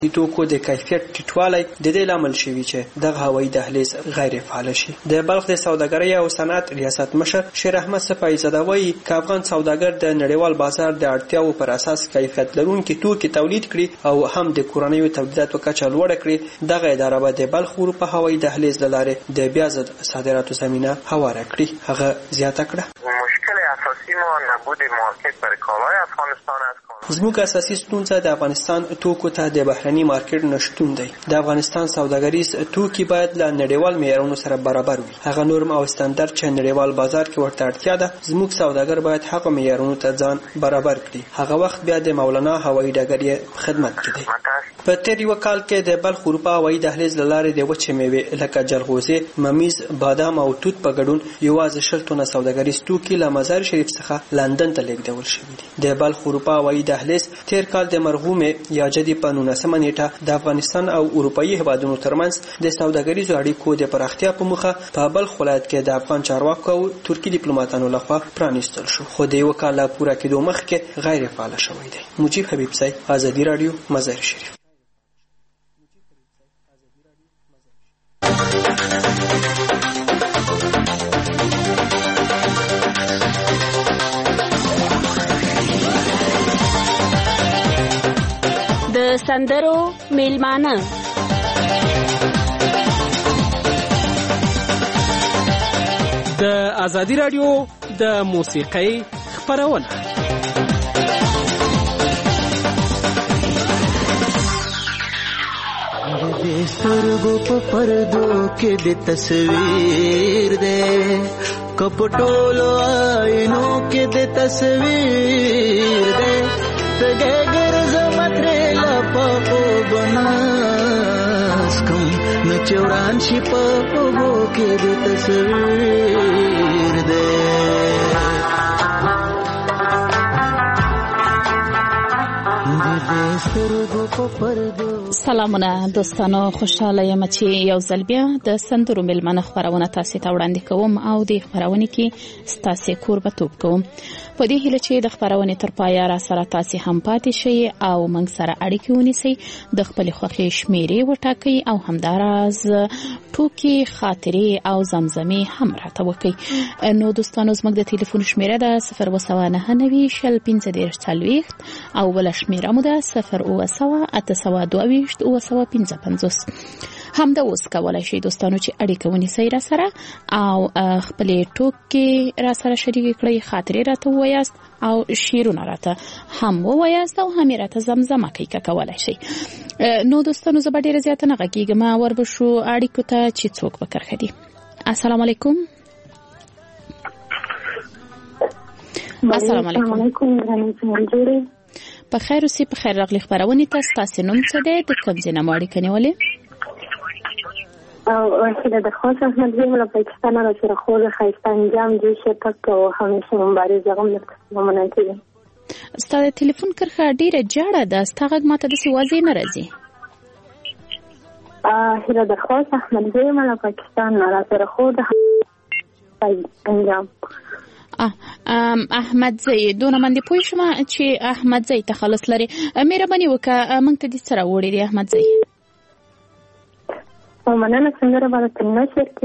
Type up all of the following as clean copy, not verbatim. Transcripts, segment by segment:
د توکو د کیفیت ټیټوالی د دې لامل شوی چې دغه هوایي دهلیز غیر فعال شي. د بلخ د سوداګرۍ او صنعت ریاست مشر شیر احمد صفای زاده وایي چې افغان سوداګر د نړیوال بازار د اړتیاو پر اساس کیفیت لرونکي توکي تولید کړي او هم د کورنیو تولیداتو کچه لوړه کړي. دغه اداره به د بلخ اروپا هوایي دهلیز له لارې د بیا ضد صادراتو زمینه هواره کړي. هغه زیاته کړه مشکل اساسی ما نبود مارکت برای کالای افغانستان است. زموږ اساسي ستونزه د افغانستان توکو ته د بهرني مارکیټ نشټون دی. د افغانستان سوداګریز توکي باید له نړیوال معیارونو سره برابر وي. هغه نورم او ستاندرد چې نړیوال بازار کې ورته اړتیا ده، زموږ سوداګر باید هغه معیارونو ته ځان برابر کړي. هغه وخت بیا د مولانا هوایي ډګر خدمت کوي. په تیر یو کال کې د بلخ اروپا هوایي دهلیز له لارې د وچې میوې لکه جلغوزي، ممیز، بادام او توت په ګډون یوازې 60 ټنه سوداګریز توکي له مزار شریف څخه لندن ته لیږدول شوي دي. د بلخ اروپا هوایي دهلیز تیر کال د مرغومې یا جدي په 19 نیټه د افغانستان او اروپאי هیوادونو ترمنځ د سوداګریزو اړیکو د پراختیا په موخه په بلخ ولایت کې د افغان چارواکو او ترکی ډیپلوماټانو لخوا پرانیستل شو، خو د یو کال پوره کېدو مخکې غیر فعال شوی دی. مجيب حبیب صاحب، آزادی رادیو، مزار شریف. د سندرو میلمانه د آزادی رادیو د موسیقۍ خپرونه. د سترګو په پردو کې د تصویر دی، کپټولو آینو کې د تصویر دی، تګه ګرځم ترې لپاپو بناس کوم نو چوران شي په اوبو کې د تصویر دی. سلامونه دوستانو، خوشاله یم چې یو ځل بیا د سندرو میلمانه خپرونه تاسو ته وړاندې کوم او د خپرونې کې ستاسو کوربتوب کوم. په دې هیله چې د خپرونې تر پایه را سره تاسو هم پاتې شئ او موږ سره اړیکې ونیسئ، د خپل خوښې شمیرې وټاکئ او همداراز ټوکې، خاطرې او زمزمې هم راته وکړئ. نو دوستانو، زموږ د ټلیفون شمیره ده 029901540 او بل شمیره مو ده 080822825. هم دا اوس کولای شئ دوستانو چې اړیکه ونیسئ را سره او خپل ټوکې را سره شریک کړئ، خاطرې راته ووایاست او شعرونه راته هم ووایاست او هم راته زمزمه کولای شئ. نو دوستانو، زه به ډیره زیاته نه غږیږم، وربشو اړیکو ته چې څوک به کرښه دي. السلام علیکم. السلام علیکم. په خیر اوسئ. په خیر راغلی خپرونې ته. ستاسو نوم څه دی؟ د کوم ځای نه مو اړیکه نیولې؟ وحیده د خاص احمد زیم له پاکستان را سره خود ښایسته انجام دې شپک او همیشه مبارزه هم لپاره کوي. ستا د ټلیفون کرښه ډیره جاړه ده، ستا غږ ماته داسې واضح نه راځي. هیله د خاص احمد زیم له پاکستان را سره خود انجام. احمد زئی دونه باندې پوه شم چې احمد زئی تخلص لري. مهرباني وکړه موږ ته دې سره وړي دی احمد زئی. مننه. سندره باندې نشر کې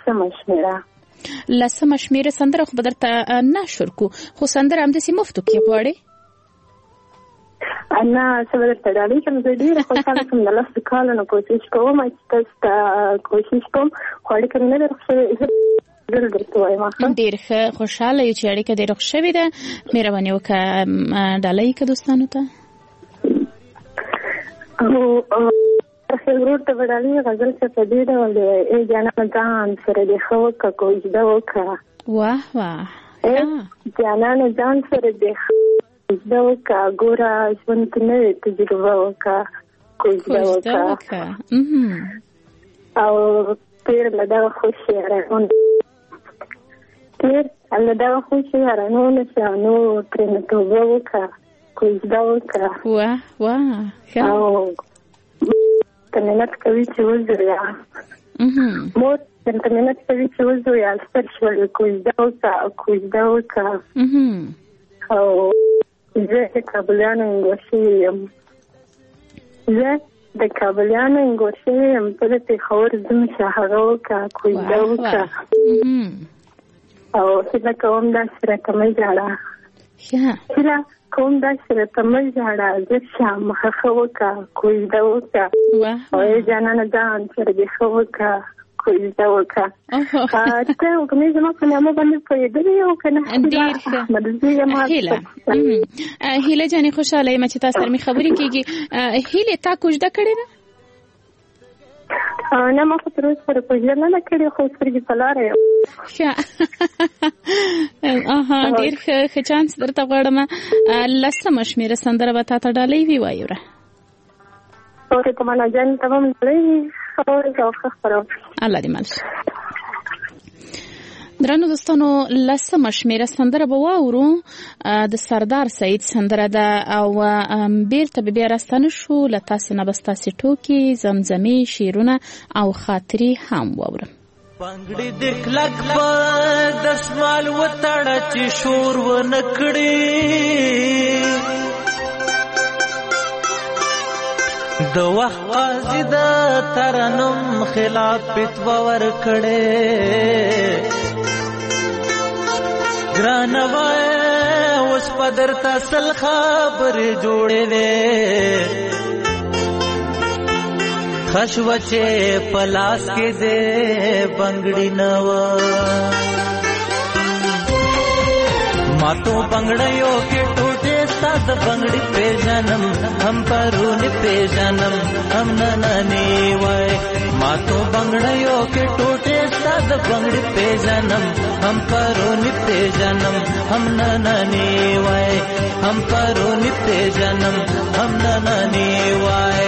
لسمه شمیره سندره خو بدرته نشر کو، خو سندره هم داسې مفتو کې غواړي. انا سبب تداوی کوم ډیره خوشاله کوم د لاس کال نه کوشش کوم چې تاسو کوشش کوم خوري کنه نه درخصه ډیر خوشاله یو چې اړیکه ډیر خوشوي ده. مهرباني وکړه ډالۍ کې دوستانو ته او ورور ته وړاندې غزل څه په دې ډول دی ای جانا ځان سره د خو کا کوج دا وکړه. واه واه جانا ځان سره د دا وکړه ګوره ژوند نه تجربه وکړه کوج دا وکړه او پیر لدا خوشي راغون پیر لدا خوشي راغون نو ترنه توبه وکړه کوج دا وکړه. واه واه او تمنات کوي چې وزریا مو تمنات کوي چې وزریا سپیشل کوج دا وکړه او زه کابلانو انګلیسي یم. زه د کابلیانو انګور شوی یم په د پېښور ځم چې هغه وکړه کوژده وکړه او هیله کوم داسې راته مه ژاړه هیله کوم داسې راته مه ژاړه زه شم ښه وکړه کوژده وکړه او ای جانانه ځان سره دې ښه وکړه کوژده وکړه ته وګڼې زما په نامه باندې پوهېدلې او که نه ډېر ښه هیله جانې خوشحاله یم چې تا سره مې خبرې کېږي هیلې تا کوژده کړې ده نه ما خو تر اوسه پورې کوژده نه ده کړې خو سترګې په لاره یم ډېر ښه چانس درته غواړم 10 شمېره سندره به تا ته ډالۍ وي وایي وره اورې تمنا جان ته به م ډالۍ وي الله دې مل شي درنو دوستانو 10 شمېره سندره به واورو د سردار سعید سندره ده او بیرته به بیا راستانه شو له تاسې نه به ستاسې ټوکې زمزمې شعرونه او خاطرې هم واورم پنګړې د کلک په دسمال وتړه چې شور ونه کړي د وخت قاضي د ترنم خلاف فتوا ورکړې ګرانه وای اوس په درته سل خبرې جوړې وې خشوه چې په لاس کې دې بنګړي نه وه ما تو بنگڑیو के टूटे साथ बंगड़ी पे जन्म हम परूनी पे जन्म हम नननी वाय मा तो बंगड़ियों के टूटे साथ बंगड़ी पे जन्म हम परूनी पे जन्म हम नननी वाय हम परूनी पे जन्म हम नननी वाय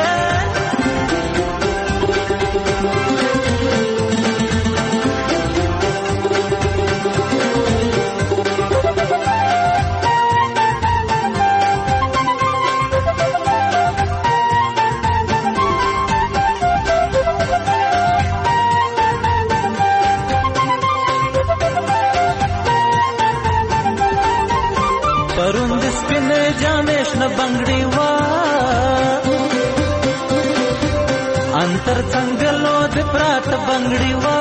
परुंद स्पिन जामेश न बंगड़ी वा अंतर संगलो दिप्रात बंगड़ी वा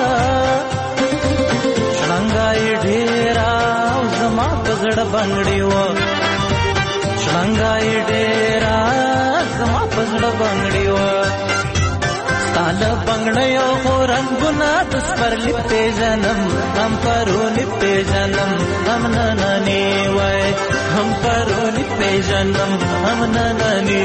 शंगाई ढेरा जमा पगड़ बंगड़ी वा शंगाई ढेरा जमा पगड़ बंगड़ी वा ताल बंगड़ियों को रंगुना तुस पर लिपे जन्म हम परो लिपे जन्म हम नननी वाय हम परो लिपे जन्म हम नननी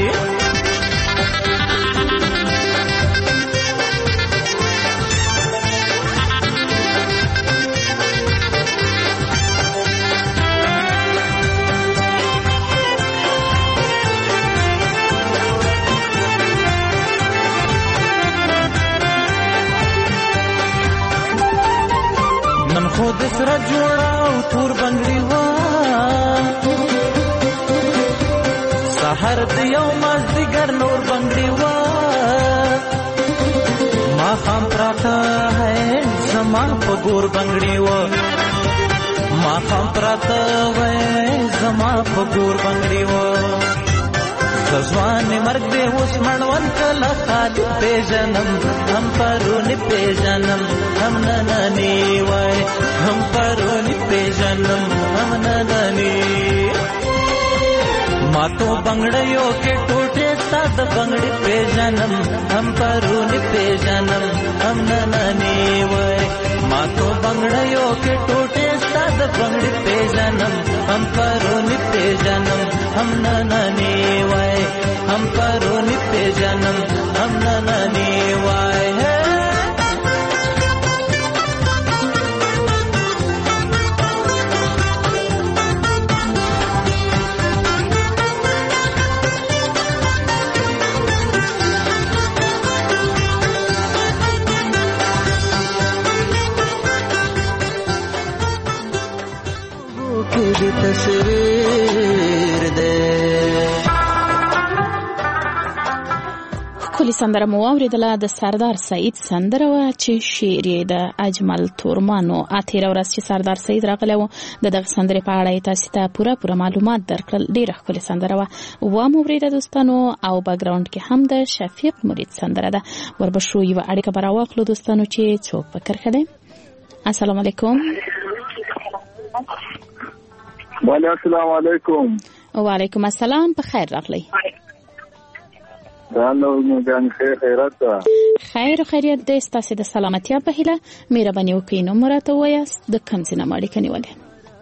خود سره جوړاو تور بنگړي وا سحر د یو مازدیګر نور بنگړي وا ما خام پراته ہے زما په ګور بنگړي وا ما خام پراته ہے زما په ګور بنگړي وا ځوان مرګ دې اوس مړون کله خاطر په جنم هم پرونی په جنم هم نننی وای हम परोनी पे जन्म हम नननी मातो बंगड़ियों के टूटे साथ बंगड़ी पे जन्म हम परोनी पे जन्म हम नननी वय मातो बंगड़ियों के टूटे साथ बंगड़ी पे जन्म हम परोनी पे जन्म हम नननी वय हम परोनी पे जन्म हम नननी वय تصویر ښکلې سندره مو واورېدله د سردار سعید سندره وه چې شعر یې د اجمل تورمان و. تېره ورځ چې سردار سعید راغلی و د دغه سندرې په اړه یې تاسې ته پوره معلومات درکړل. ډېره ښکلې سندره وه مو اورېده دوستانو. او بیکګراونډ کې هم د شفیق مرید سندره ده. وربشو یوه اړیکه به راواخلو دوستانو چې څوک په کرښه دی. السلام علیکم. السلام علیکم. وعلیکم السلام. په خیر راغلی. خیر و خیریت دی. ستاسې د سلامتیا په هیله مهرباني وکړئ نوم راته ووایاست، د کوم ځای نه مو اړیکه نیولې؟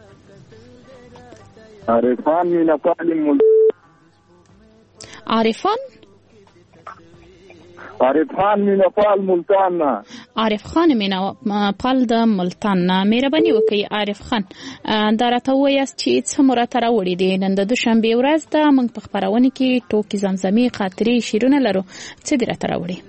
عارفان مینه‌پال ملتان نه. عارف خان مینه‌پال د ملتان نه. مهرباني وکړئ عارف خان دا راته ووایاست چې څه مو راته راوړي دي. نن د دوشنبې ورځ ده، موږ په خپرونه کې ټوکې زمزمې خاطرې شعرونه لرو. څه دې راته راوړي؟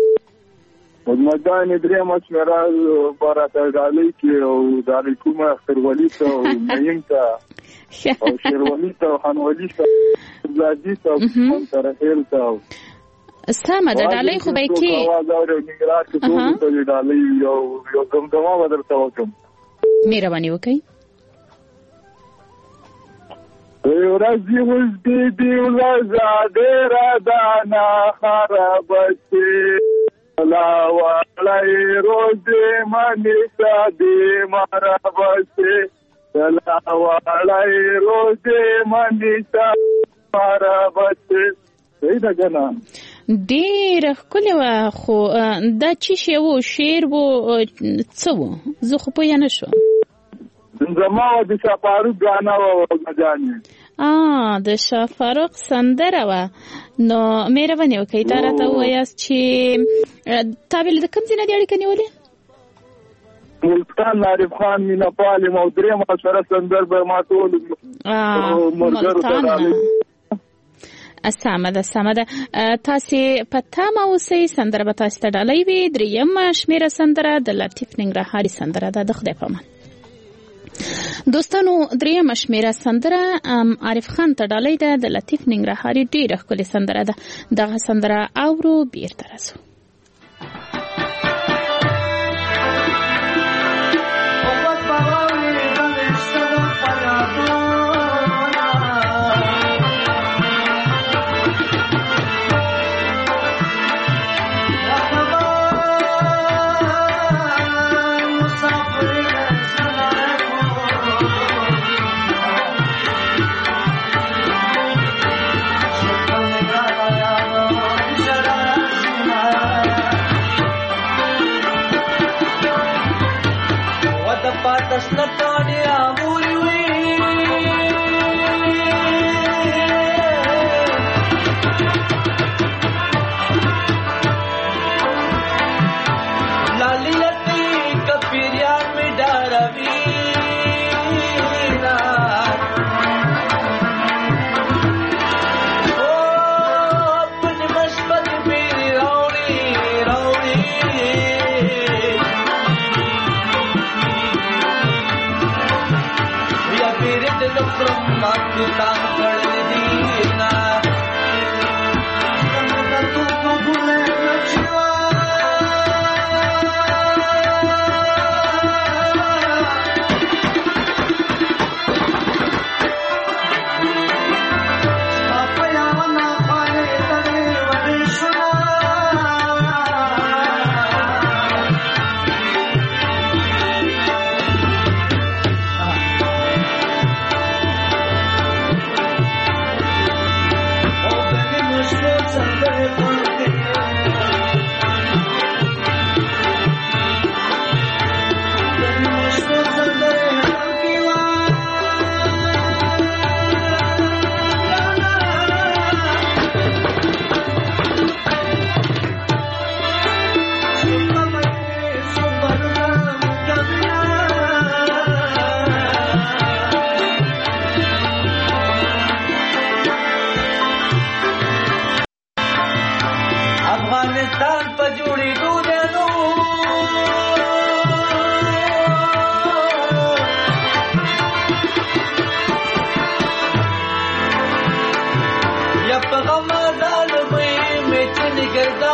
مدان درېمه شمېره به راته ډالۍ کې او ډالۍ کومه اخترولي ته او مین ته او شیروالي ته او خانولي ته زادي ته او ترحیل ته سمه ده. ډالۍ خو به یې کې یو دمدمه به درته وکړم. مهرباني وکړئ. ورځې اوس دې ورځه ډېره ده نه خرابه شي لا وړی روزې منې ته دې مرابه شي لا وړی روزې منې ته مرابه شي. صحیح ده که نه؟ ډېره ښکلې وه. خو دا چې شی و شعر و څه و؟ زه خو پوهه نه شوم. زما و د شاهفاروق ګانه وه جانې. د شاهفاروق سندره وه. نو مهرباني وکړئ تا راته ووایاست چې تا ویل د کوم ځای نه دې اړیکه نیولې؟ ملتان. عارف خان مینه‌پال یم او درېیمه سره سندر به ما ټول ملګرو ته ډالۍ. سمه ده تاسې په تمه اوسئ. سندره به تاسې ته ډالۍ وي. درېیمه شمېره سندره د لطیف ننګرهاري سندره ده. د خدای په امان دوستانو. درېیمه شمېره سندره عارف خان ته ډالۍ ده د لطیف ننګرهاري. ډېره ښکلې سندره ده. دغه سندره اورو بیرته راځو. یا پیغام دال وې مې چې نګردا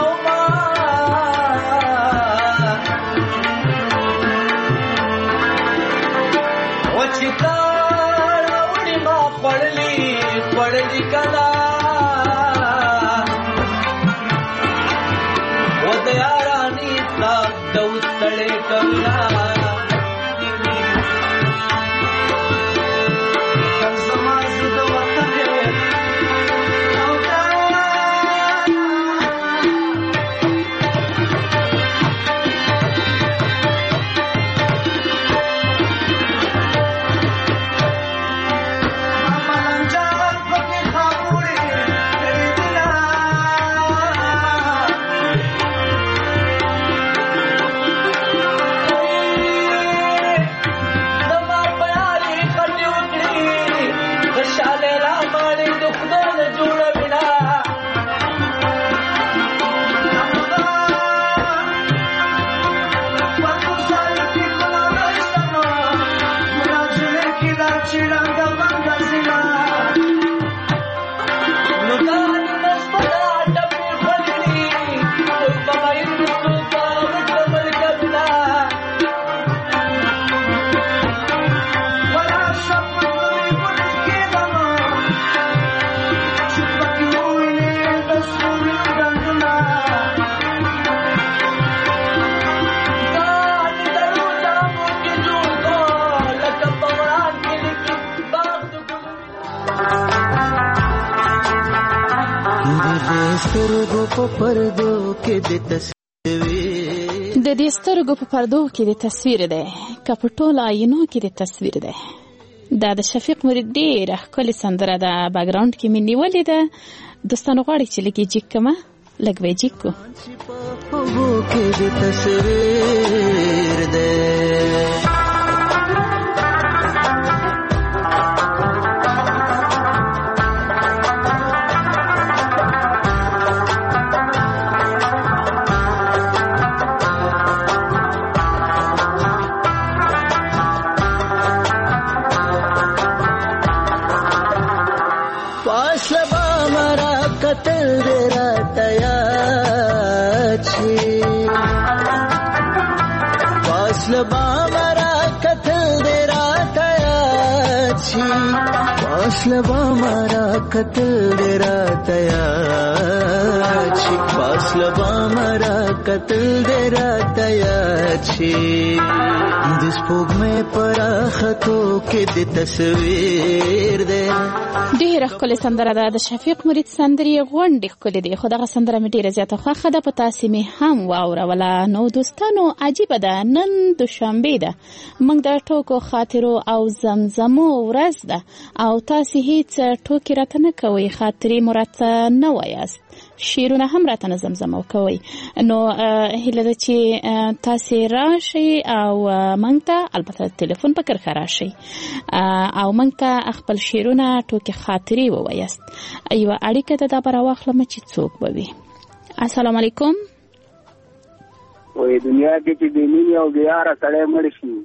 د دې سترګو په پردو کې د تصویر دی که په ټولو آینو کې د تصویر دی. دا د شفیق مرید ډېره ښکلې سندره ده، بیکګراونډ کې مې نیولې ده. دوستانو غواړي چې لږ یې جیک کړمه، لږ به یې جیک کړو. फासलबा मारा कतल देरा तया छी, फासलबा मारा कतल देरा तया छी. د سپوږمۍ پراختو کې د تصویر دی. ډېره ښکلې سندره ده. د شفیق مرید سندرې غونډې ښکلې دي، خو دغه سندره مې ډېره زیاته خوښه ده. په تاسې مې هم واوروله. نو دوستانو عجیبه ده، نن دوشنبې ده، موږ د ټوکو خاطرو او زمزمو ورځ ده او تاسې هیڅ ټوکې راته نه کوئ، خاطرې مو راته نه وایاست، شعرونه هم راته نه زمزمه کوئ. نو هیله ده چې تاسې راشئ او موږ ته البته تلیفون په کرښه راشئ او موږ ته خپل شعرونه ټوکې خاطرې ووایاست. یوه اړیکه ده، دا به راواخلمه چې څوک به وي. السلام علیکم. وای دنیا کې چې بې مینې او بې یاره سړی مړ شي،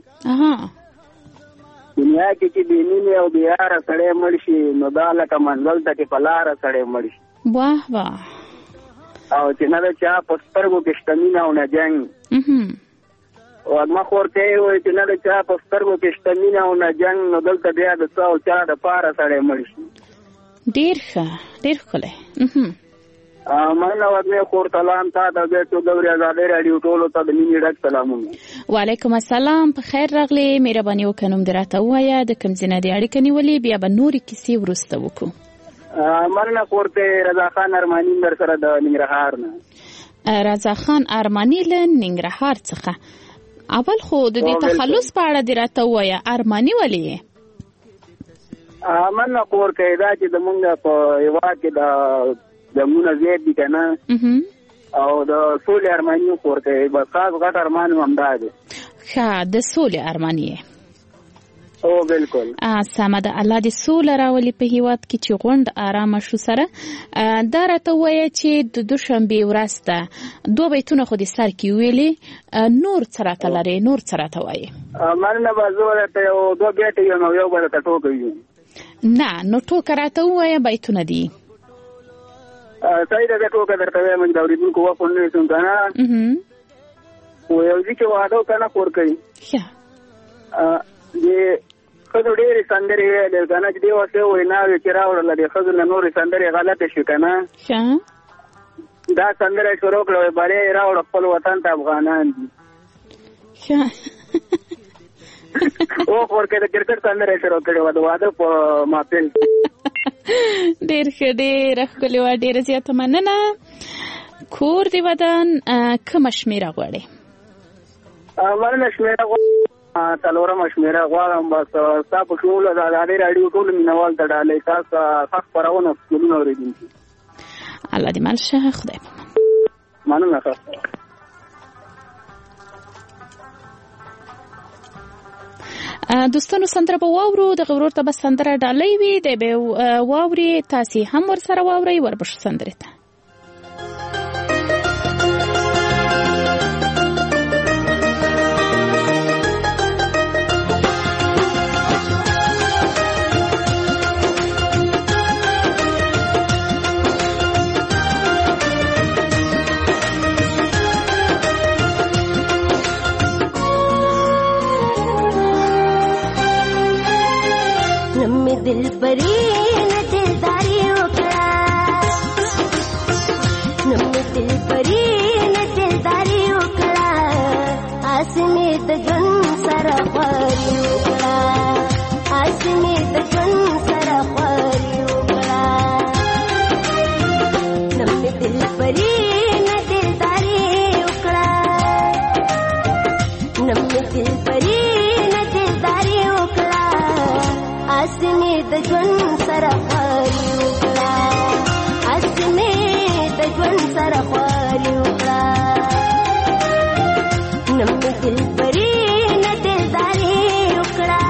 دنیا کې چې بې مینې او بې یاره سړی مړ شي، نو دا لکه منزل ته چې په لاره سړی مړ شي. واه واه. او چې نه د چا په سترګو کې شته مینه او نه جنګ، او ما خورته وایي چې نه د چا په سترګو کې شته مینه او نه جنګ، نو دلته بیا د څه او چا د پاره سړی مړ شي. ډېر ښه، ډېر ښکلی. مننه وږمې خور، سلام تا ته، بیا ټول دورې ازادۍ راډیو ټولو ته د مینې ډک سلامونه. وعلیکم السلام، په خیر راغلې. مهرباني وکړه نوم دې راته ووایه، د کوم ځای نه دې اړیکه نیولې، بیا به نورې کیسې وروسته وکړو. مننه کورته رضا خان ارماني در سره د ننګرهار نه. رضا خان ارماني له ننګرهار څخه. اول خو د دې تخلص په اړه دې راته ووایه، ارماني ولې یې؟ مننه کورته دا چې زمونږ په هېواد کې د جنګونه زیات دي که نه، او د سولې ارماني کورته بس خاص غټ ارمان هم همدا دی. ښه، د سولې ارماني یې؟ او بالکل سمه ده. الله دې سوله راولي په هیواد کې چې غونډ آرامه شو. سره دا راته ووایه چې د دوشنبې ورځ ده، دوه بیتونه خو دې سر کې ویلې، نور څه راته لرې، نور څه راته وایې؟ مننه به زه درته یو دوه بیته یم او یو به درته ټوکه وي. نه نو ټوکه راته ووایه، بیتونه دي. صحیح ده، زه ټوکه درته وایم چې د اورېدونکو وخت ونه نیسم که نه. و یو ځای کې واده وکړه نه کور کوي، د ښځو ډېرې سندرې ویلې که نه، چې دې وسې ویناوې چې راوړله د ښځو نه نورې سندرې غلطې شوې که نه. دا سندره یې شروع کړه، وایي بری یې راوړه خپل وطن ته افغانان دي. ښه او ورکه د کرکټ سندره شروع کړې و د واده په محفل. ډېر ښه، ډېره ښکلې وه، ډېره زیاته مننه. کور د ودان کومه شمېره غواړې؟ مننه، شمېره غواړم 4 شمېره غواړم. بس ستا په ټولو د ازادۍ راډیو ټولو مینوال ته ډالۍ تاسو ښه خپرونه ټولونه اورېدونکي. الله دې مل شه، خدای په مننه. دوستانو سندره به واورو، د غورور ته به سندره ډالۍ وي، د به واوري تاسې هم ورسره واورئ. وربشو سندرې ته दिल परी न दिलदारी उकड़ा, नम्मे दिल परी न दिलदारी उकड़ा, आसमे त जन सारा पारी उकड़ा, आसमे त जन सारा पारी उकड़ा, नम्मे दिल परी न दिलदारी उकड़ा, नम्मे दिल परी न दिलदारी उकड़ा, आसमे د ژوند سره خواري وکړه، آسمې د ژوند سره خواري وکړه، نم مې دل پرې نه دلداري وکړه.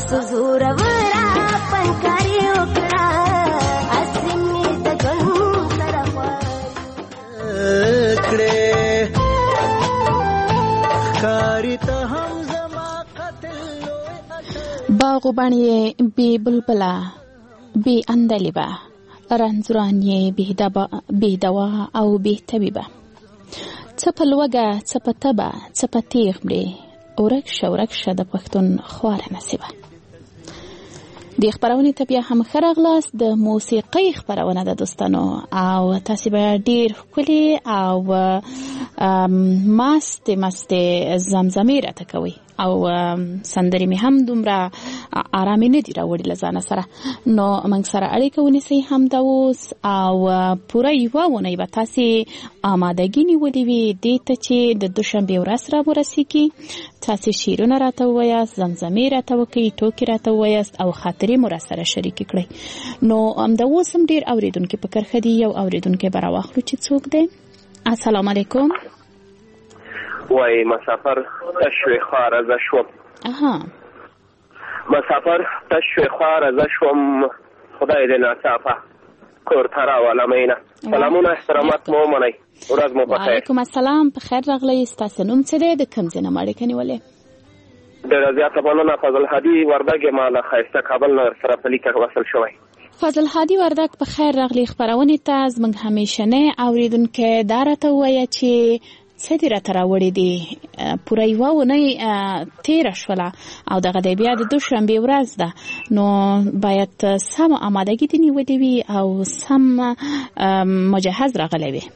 سزور ورا پنکاری وکړه اسمه د ژوند سره کړه کاری ته هم زما قتل باغ باندې بی بلبلا بی اندلیبا رنځرانی بی دوا او بی طبيبه څپل وګه څپتبه څپتیغ مړي ورک شه د پښتون خواره نصیبه د خبرونه ته بیا هم خرغلاس د موسیقي خبرونه د دوستانو او تاسو به ډیر کلی او مست زمزمې راته کوي او سندرې مې هم دومره آرامي نه دي راوړي لزانه سره نو موږ سره اړیکه ونیسئ هم دا اوس او پوره یوه اونۍ به تاسې آمادګي نیولې وي دې ته چې د دوشنبې ورځ را ورسیږي تاسې شعرونه راته ووایاست زمزمې راته وکړئ ټوکې راته ووایاست او خاطرې مو راسره شریکې کړئ نو همدا اوس هم ډېر اورېدونکي په کرښه دي یو اورېدونکی به راواخلو چې څوک دی السلام علیکم وای مسافر تشوي خار از شوم مسافر تشوي خار از شوم خدای دې ناڅاپه کور ته راولمینه سلامونه احترامات مو منئ ورځ مو په خیر وعلیکم السلام په خیر راغلی ستاسو نوم څه دی د کوم ځای نه اړیکه نیولې ډېره زیاته مننه فضل هادي وردګ یم له ښایسته کابل نه سره په لیکه وصل شوی فضل هادي وردګ په خیر راغلی خپرونې ته زموږ همیشنی اورېدونکی دا راته ووایه چې څه دې راته راوړي دي پوره یوه اونۍ تېره شوله او دغه دی بیا د دوشنبې ورځ ده نو باید سمه آمادګي دې نیولې وي او سم مجهز راغلی وي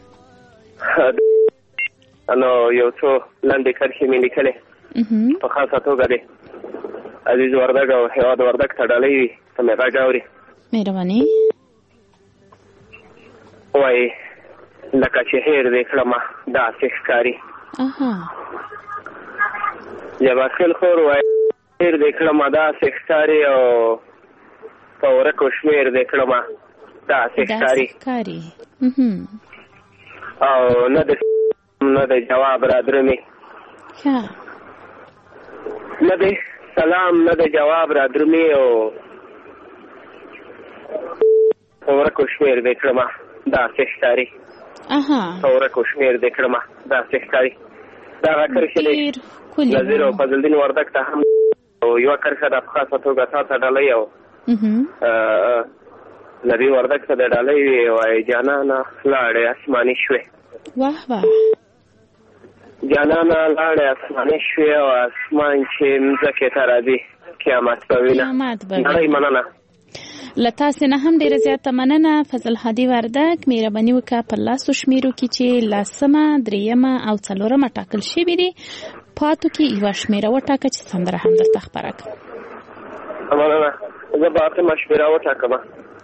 نو یو څو لنډې کرښې مې لیکلې په خاصه توګه دی عزیز وردګ او هېواد وردګ ته ډالۍ وي ته مې غږ اوري مهرباني وایي لکه چې هیر دې کړمه داسې ښکاري جباسل خور وایي هیر دې کړمه داسې ښکاري او په ورکو شمېر دې کړمه داسې ښکاري او نه د جواب را درمې نه د سلام نه د جواب را درمې او په ورکو شمېر دې کړمه داسې ښکاري ورکو شمېر دې کړمه داسې ښکاري دغه کرښې نظیر او فضلدین وردګ ته هم یوه کرښه ده په خاصه توګه تا ته ډالۍ او نبي وردګ ته د ډالۍ وي وایي جانانه لاړې اسماني شوې جانانه لاړې اسماني شوې او اسمان چې مځکې ته راځي قیامت به وینه نړۍ مننه له تاسې نه هم ډېره زیاته مننه فضل هادي وردګ مهرباني وکړه په لاسو شمېرو کې چې لسمه درېیمه او څلورمه ټاکل شوي دي پاتو کې یوه شمېره وټاکه چې سندره هم درته خپره کړم مننه زه به اتمه شمېره وټاکم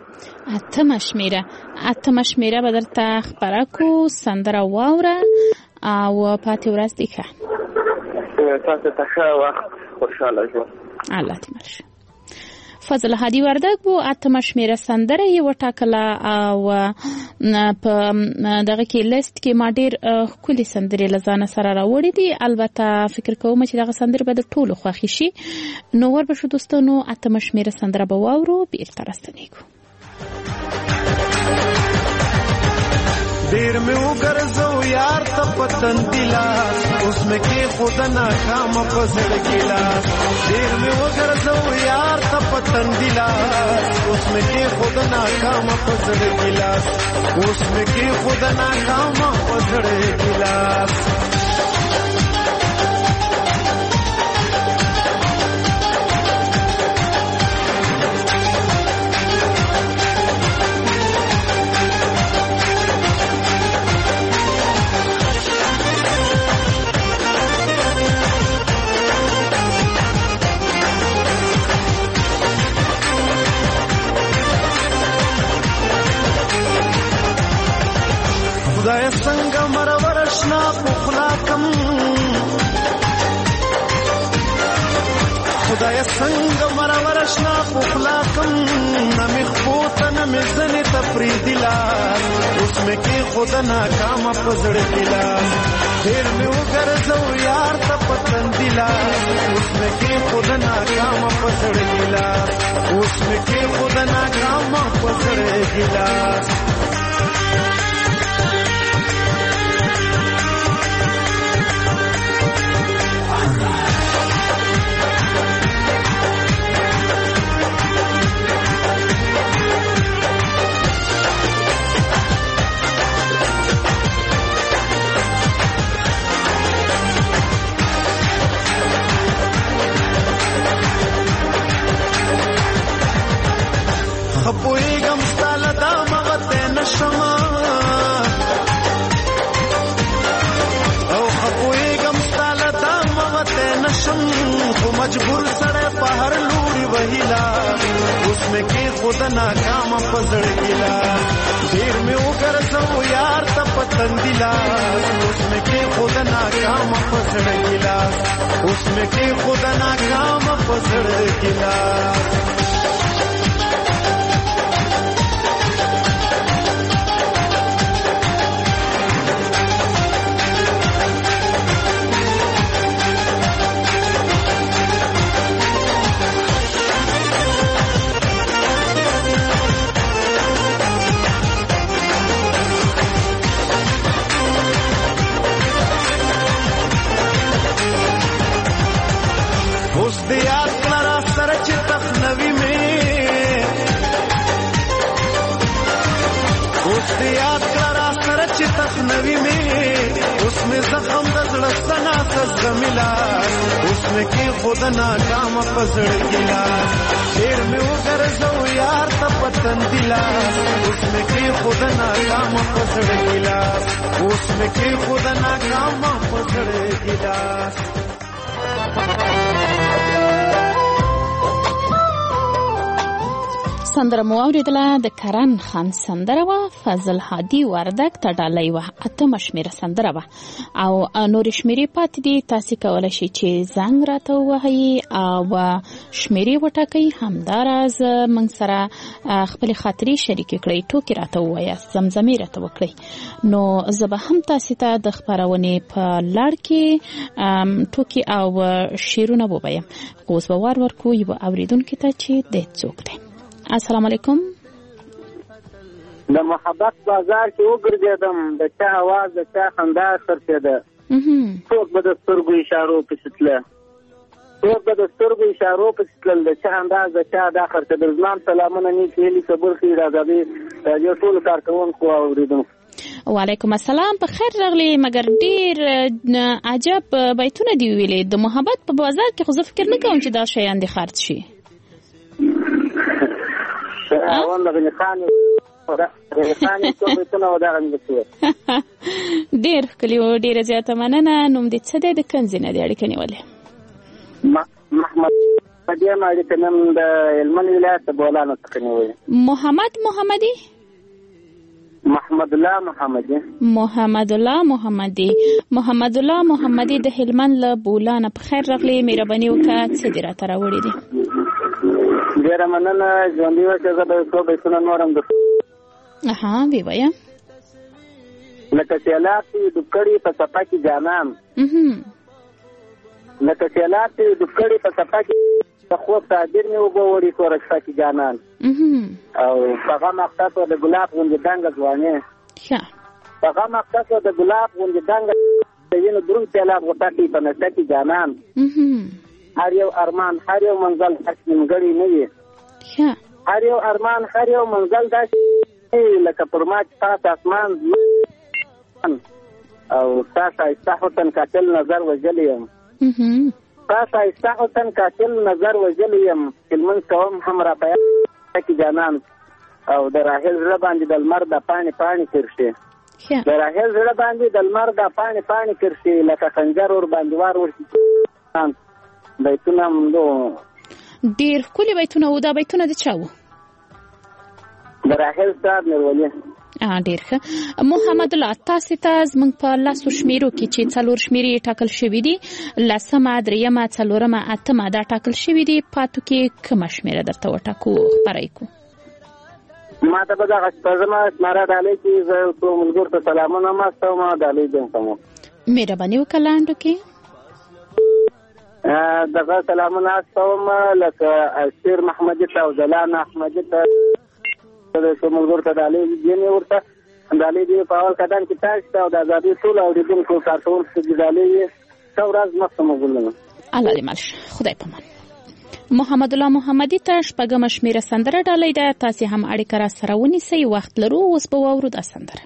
اتمه شمېره به درته خپره کړو سندره واوره او پاتې ورځ دې ښه تاسو ته ښه وخت خوشحاله ژوند الله دې مل شه فضل هادي وردګ وو اتمه شمېره سندره یې وټاکله او په دغه کې لیست کې ما ډېر ښکلې سندرې له ځانه سره راوړې دي البته فکر کوم چې دغه سندرې به د ټولو خوښې شي نو وربشو دوستانو اتمه شمېره سندره به واورو بیرته راستنېږو دیر میں وګرځو یار ته پتن دلا اوس مې کې خود ناکام پسړ کېلا دیر میں وګرځو یار ته پتن دلا اوس مې کې خود ناکام پسړ کېلا اوس مې کې خود ناکام پسړ کېلا خدای څنګه مرور شنا پخلاکم خدای څنګه مرور شنا پخلاکم نمې خپوت نمې زنې تفریدلا اوس مې کې خود ناکام پزړ ګلاس ډېر مې وګرځو یار ته پتن دلاس اوس مې کې خود ناکام پزړ ګلاس اوس مې کې خود ناکام پزړ ګلاس خپویګم ستاله دا مغته نشما او خپویګم ستاله دا مغته نشم خو مجبور سره په هر لوري وهیلا اوس مې کې خود ناکام پزړ ګلا ډیر مې وګرځو یار ته پتن دلا اوس مې کې خود ناکام پزړ ګلا اوس مې کې خود ناکام پزړ ګلا نوی میں اس میں زخم دزڑستنا تزغملا اس میں کی خود ناکام پزڑ گلا دیر میں وگرزو یار تا پتن دلا اس میں کی خود ناکام پزڑ گلا اس میں کی خود ناکام پزڑ گلا سندره مو اوریدله د کرن خان سندره و فضل هادي وردک ته ډالۍ و 8 شمیره سندره و او نور شمیرې پاتې دي تاسو کولای شئ چې زنګ راته ووهئ او شمیرې وټاکئ همداراز موږ سره خپل خاطرې شریکې کړئ ټوکې راته ووایاست زمزمې راته وکړئ نو زه به هم تاسو ته د خپرونې په لړ کې ټوکې او شعرونه ووایم خو اوس به وار ورکو یو اوریدونکي ته چې د څوک دی السلام علیکم د محبت بازار کې وګرځیدم د چا आवाज د چا خندا سرته څوک به د سترګو اشارو په ستله څوک به د سترګو اشارو په ستله د چا انداز د چا د اخر ته د ځمان سلامونه نیک ویلي صبر خیر راځي یو ټول کارکونکو اوریدونکو وعلیکم السلام په خیر راغلی مګر ډیر عجب بیتونه دی ویلې د محبت په بازار کې خو زه فکر نه کوم چې دا شیان دي خرڅ شي ډیر کلیو ډیره زیاته مننه نوم دې څه دی د کنځ نه دی اړیکه نیولې محمد مدیم اړیکه نن د هلمند ولایت بولانو څخه نیولې محمد محمدي محمد الله محمدي محمد الله محمدي محمد الله محمدي د هلمند له بولانه په خیر راغلی مهرباني وکړه څه دې راته راوړي دي ډیره مننه ژوندۍ اوسه زه به څو بیتونه نورم در وی وایم لکه سیلاب چې ډوبکړي په څپه کې جانان لکه سیلاب چې ډوبکړي په څپه کې د خوب تعبیر مې اوبه وړي په رشته کې جانان او هغه مقصد د ګلاب غوندې دنګه ځواني هغه مقصد د ګلاب غوندې دنګه د وینو دروند سیلاب غوټه کې په نشته کې جانان هر یو ارمان هر یو منزل هر نیمګړی نه وي هر یو ارمان هر یو منزل داسې لکه پر ما چې تاسو اسمان او تاسو ایستا حسن قاتل نظر وجلی یم تاسو ایستا حسن قاتل نظر وجلی یم کلمن کوم هم را پیدا کی جانان او د راهل زړه باندې د لمر د پانی پانی کرشي د راهل زړه باندې د لمر د پانی پانی کرشي لکه خنجر ور باندې وار ورشي بیتونه مندو ډیر کلی بیتونه و دا بیتونه د چاو د راهل صاحب مرولی ډیر ښه محمد الله تاسو ته زموږ په لاسو شمیرو کې چې څلور شمیرې ټاکل شوې دي لسمه درېیمه څلورمه اتمه دا ټاکل شوې دي پاتو کې کومه شمیره درته وټاکو خپرای کو ما ته به دغه شپږمه شماره ډالۍ چې زه ټول ملګرو ته سلامونه واستوم او ډالۍ دم کوم. مهرباني وکړه لاندو کې دغه سلامونه واستوم لکه شیر محمدي ته او زلان احمدي ته ټول ملګرو ته ډالۍ دې ورته ډالۍ دې په اول قدم کې تاسو ته او د ازادي ټول اوریدونکو کارکونکو ته ډالۍ څو ورځ مخکې مګولم. الله دې مل خدای پامان. محمد الله محمدي ته شپږمه شمیره سندره ډالۍ ده. تاسو هم اړیکه را سره ونیسئ. وخت لرو اوس به واورو دا سندره.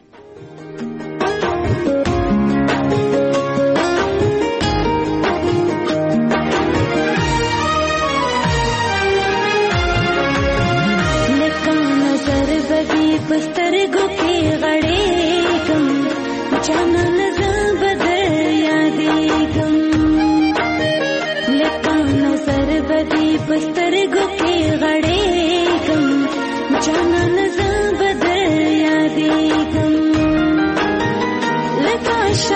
لکه نظر بدی پسترګو کې غړېږم جانان زه بدر یادېږم لکه نظر بدی پسترګو کې غړېږم جانان زه بدر یادېږم لکه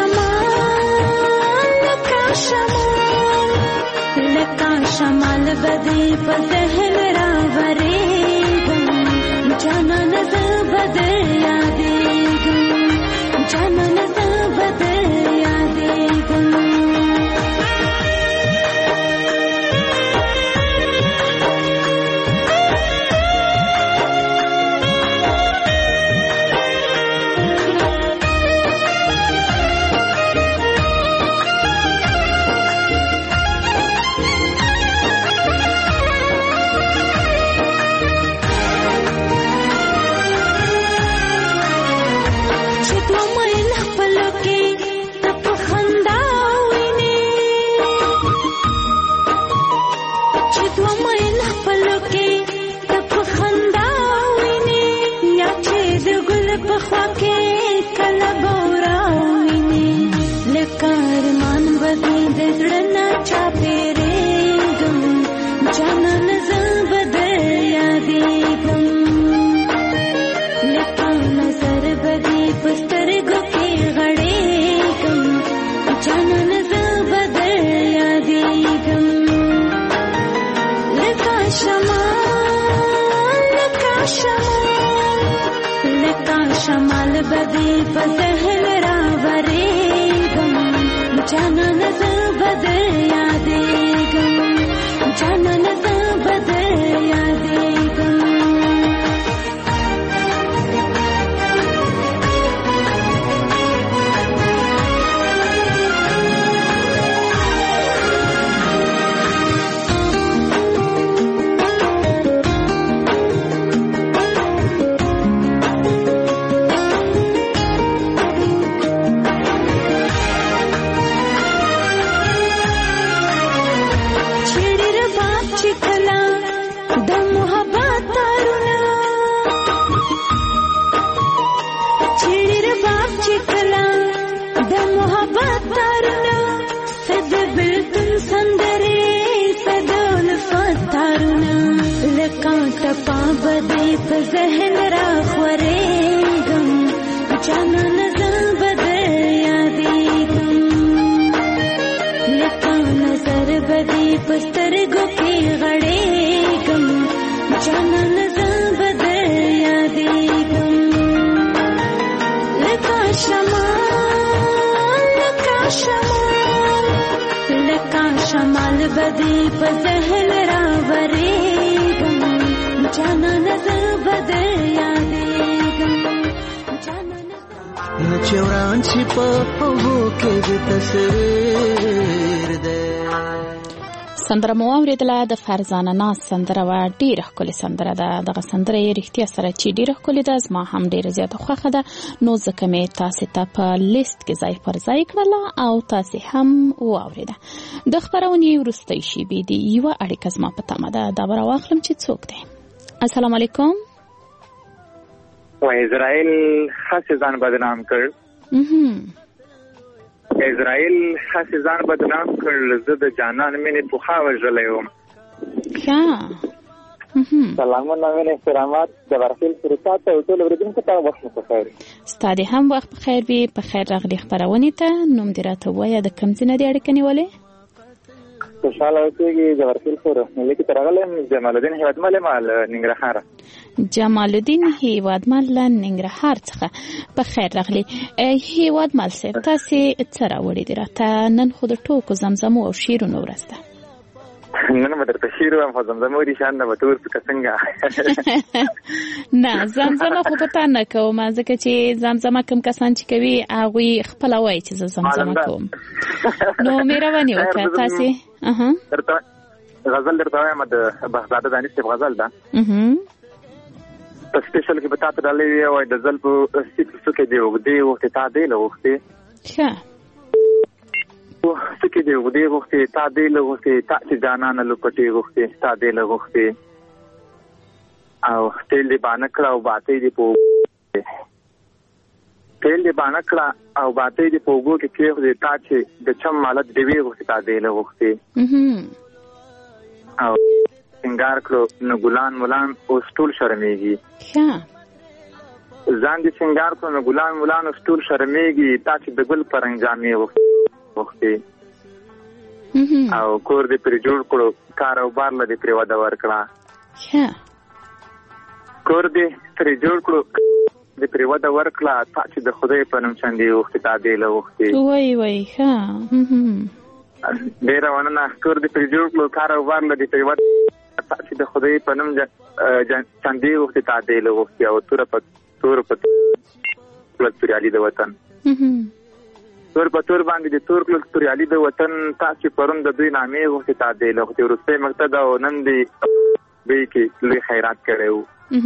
شمال بدی په ذهن راورېږم جانان زه بدر یادېږم جانان زه بدر یادېږم شمال بدی په ذهن راورېږم جانان زه بدر یادېږم جانان زه بدر یادېږم په ذهن را خورېږم جانان زه بدر یادېږم لکه نظر بدی په سترګو کې غړېږم جانان زه بدر یادېږم لکه شمال بدی په ذهن را ورېږم جانان زه بدر یادېږم نچوران چې په اوبو کې د تصویر ده. سندره مو اورېدله د فرزانه ناز سندره وه. ډېره ښکلې سندره ده. دغه سندره یې رښتیا سره چې ډېره ښکلې ده زما هم ډېره زیاته خوښه ده نو ځکه مې تاسې ته په لیست کې ځای پر ځای کړله او تاسې هم واورېده. د خپرونې وروستۍ شېبې دي یوه اړیکه زما په تمه ده دا به راواخلم چې څوک دی. السلام علیکم. و اسرائیل خاص ځان بدنام کړ اسرائیل خاص ځان بدنام کړ زه د جانان مینې پوخا وژلی وم. سلامونه مینې احترامات د برخیل سروسات او ټول اورېدونکو ته وخت مو په خیر. ستا دې هم وخت په خیر وي. په خیر راغلې خپرونې ته. نوم دې راته ووایه د کوم ځای نه دې اړیکه نیولې؟ خوشاله اوسېږي جبرخیل خور ملي کې ترغلم جمال الدین هیوادمل مال ننګرهار. جمال الدین هیوادمل ننګرهار څخه په خیر راغلی. هیوادمل صاحب تاسو څه راوړی دی راته نن خو د ټوکو زمزمو او شیرونو ورځ ده. نن مې درته شیر وایم خو زمزمو دي شان نه به تور څنګه نه زمزمه خو په تا نه کوم ځکه چې زمزمه کوم کسان چې کوي هغوی خپله وایي چې زه زمزمه کوم نو مهرباني وکړه تاسې درته غزل درته وایم د بهزاده دانش صاحب غزل ده په سپیشل کې به تا ته ډالۍ وي وایي د زل په څوکې دی اوږدې وختې تا دی له وختې ښه سکه دی وګړي غوښتي تا دی له غوښتي تا چې جانان له پټي غوښتي تا دی له غوښتي او تل دی باندې کړه او باتې دی په تل دی باندې کړه او باتې دی په وګو کې کې تا چې د چم مالت دی وی غوښتي تا دی له غوښتي او څنګه کړو نو ګلان مولان او سټول شرمېږي ځان دې څنګه کړو نو ګلان مولان او سټول شرمېږي تا چې د ګل پرنګامي وختي او کور دې پر جوړ کړو کاروبار لدې پر ودا ورکړه کور دې پر جوړ کړو دې پر ودا ورکړه تا چې د خدای په نوم څنګه وخت تا دې له وخت وای ښه ډیر ونه کور دې پر جوړ کړو کاروبار لدې پر ودا تا چې د خدای په نوم څنګه وخت تا دې له وخت او تور په پلت علي د وطن تور په تور باندې د تور کلک تور علي د وطن تاسو پرون د دوی نامې وخت تا دی له وخت ورسته مقصد او نن دی به کې لوی خیرات کړو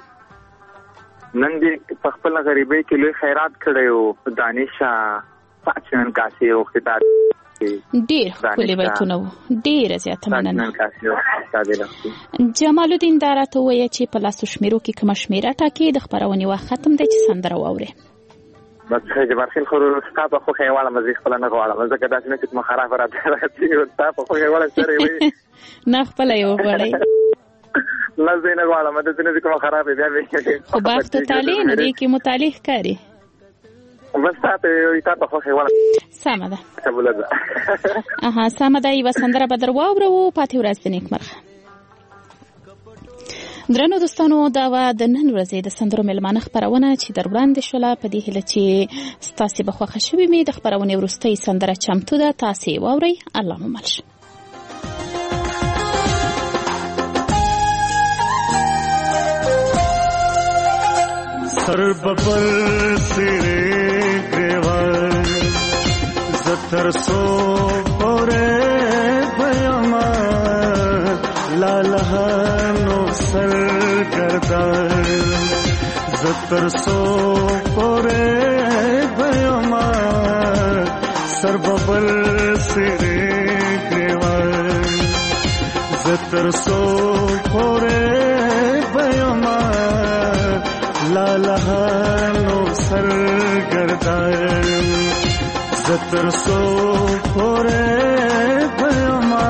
نن دی په خپل غریبۍ کې لوی خیرات کړو دانشا پاتشن کاسي وخت تا ډیر خپل بیتونه ډیر زیاته مننه. جمال الدین دراته وایي چې په لاسو شمیرو کې کوم شمیره ټاکي د خبرونې وخت ختم دی چې سندره واوري بس جبرخیل خو ستا په خو خیواله مزي خپل نه غواړم ځکه داسې نه چې ما خراب راځي او ستا په خو خیواله سره وي نه خپل یو غواړي نه زه نه غواړم د دې نه کوم خراب بیا به خو باغ ته تعالی نه دی کې متعلق کاری بس تا په خو خیواله سمه ده سمه ده یو سندره به در واورو پاتې ورځ د نیکمرغه. درنو دوستانو دا و د نن ورځې د سندرو مېلمانه خپرونه چې در وړاندې شوله په دې هیله چې ستاسې به خوښه شوې وي. د خپرونې وروستۍ سندره چمتو ده تاسې واورئ. الله مو مل شه. سر ببر سره گریوان زتر سو پوره بیاما لالهانو سر گردان زتر سو پوره بیاما سر ببر سره گریوان زتر سو پوره بیاما لالهانو سر گردان زتر سو پوره بیاما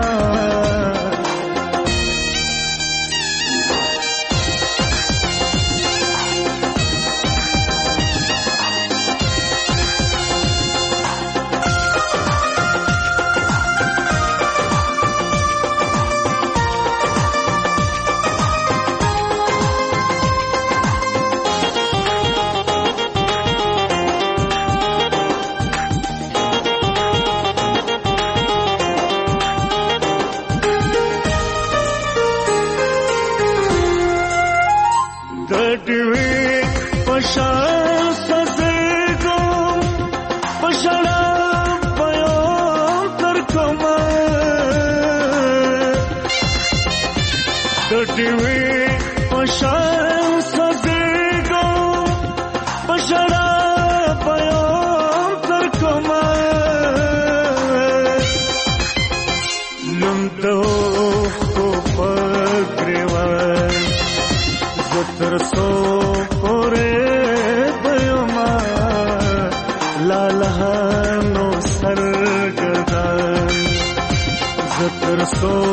so